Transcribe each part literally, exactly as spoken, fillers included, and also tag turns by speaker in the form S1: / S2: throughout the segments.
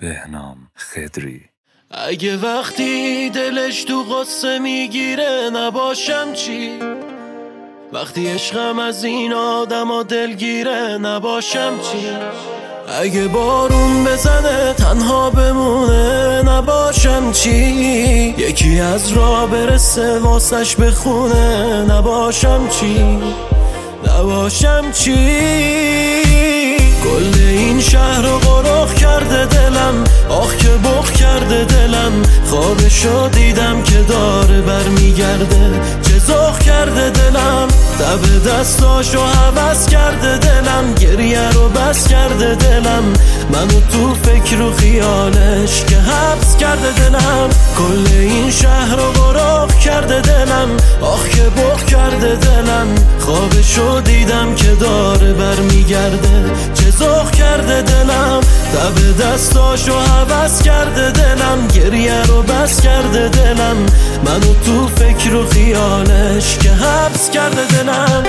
S1: بهنام خضری.
S2: اگه وقتی دلش تو غصه میگیره نباشم چی؟ وقتی عشقم از این آدم و دلگیره نباشم چی؟ اگه بارون بزنه تنها بمونه نباشم چی؟ یکی از راه برسه واسش بخونه نباشم چی؟ نباشم چی؟ کل این شهر رو غرق کرده دلم، آخ که بغ کرده دلم. خوابشو دیدم که داره برمیگرده، چه ذوق کرده دلم. دب دستاشو حوض کرده دلم، گریه رو بس کرده دلم. منو تو فکر و خیالش که حبس کرده دلم. کل این شهر رو غرق کرده دلم، آخ که بغ کرده دلم. خوابشو دیدم که داره برمیگرده، چه ذوق کرده دلم. دب دستاشو حوض کرده دلم، گریه رو بس کرده دلم. منو تو فکر و خیالش که حبس کرده دلم.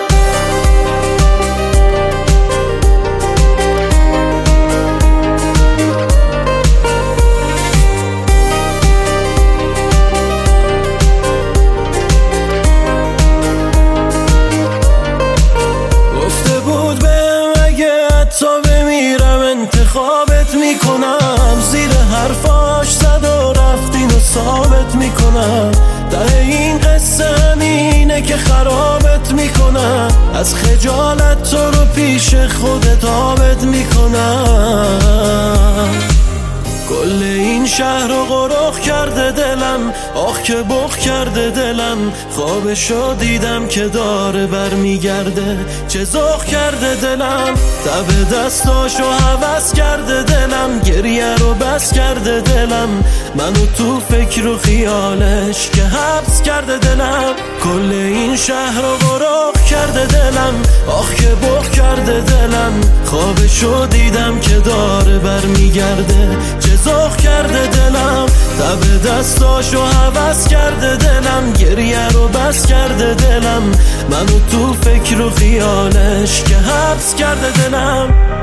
S2: گفته بود بهم اگه حتی بمیرم انتخابت میکنم. زیر حرفاش زد و رفت اینو ثابت میکنم. ته این قصه همینه که خرابت میکنم. از خجالت تو رو پیش خودت آبت میکنم. کل این شهر رو غرق کرده دلم، آخ که بغ کرده دلم. خوابشو دیدم که داره برمیگرده، چه ذوق کرده دلم. دب دستاشو حوض کرده دلم، گریه رو بس کرده دلم. منو تو فکر و خیالش که حبس کرده دلم. کل این شهر رو غرق کرده دلم، آخ که بغ کرده دلم. خوابشو دیدم که داره برمیگرده، چه ذوق کرده دلم. دب دستاشو حوض کرده دلم، گریه رو بس کرده دلم. منو تو فکر و خیالش که حبس کرده دلم.